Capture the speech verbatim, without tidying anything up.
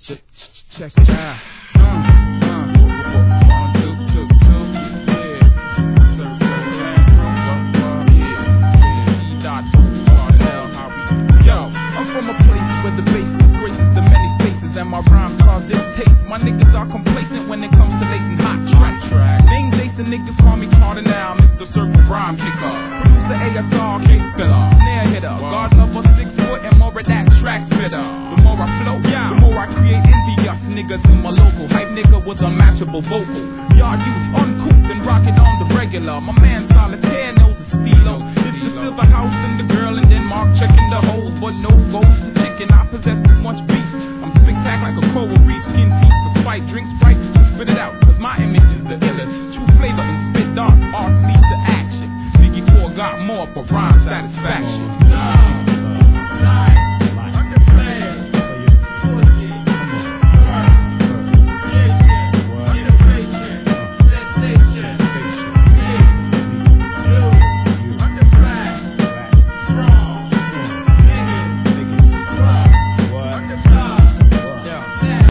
Check it out. Uh, uh, one, two, two, two, yeah. Surf, surf, jam, what, what, yeah. E dot, R L, how we, yo, I'm from a place where the bass disgraces the many faces, and my rhymes cause this taste. My niggas are complacent when it comes to lacing hot track. Names Ace and niggas call me Carter now, Mister Circle Rhyme Kicker. Producer A S R, case filler, snare hitter, guard number six foot and more of that track fitter. The more I flow, yeah, the more I create envious niggas in my local. Hype nigga with unmatchable vocal. Y'all use uncouth and rock it on the regular. My man Solitaire knows the stilo. It's the silver house and the girl in Denmark checking the holes, but no goals to chicken. I possess too much beef. I'm spectacular like a coral reef, skin deep for fight, drink Sprite, spit it out, cause my image is the illest. True flavor and spit dark, art leads to action. Biggie four got more for rhyme satisfaction. Love, life.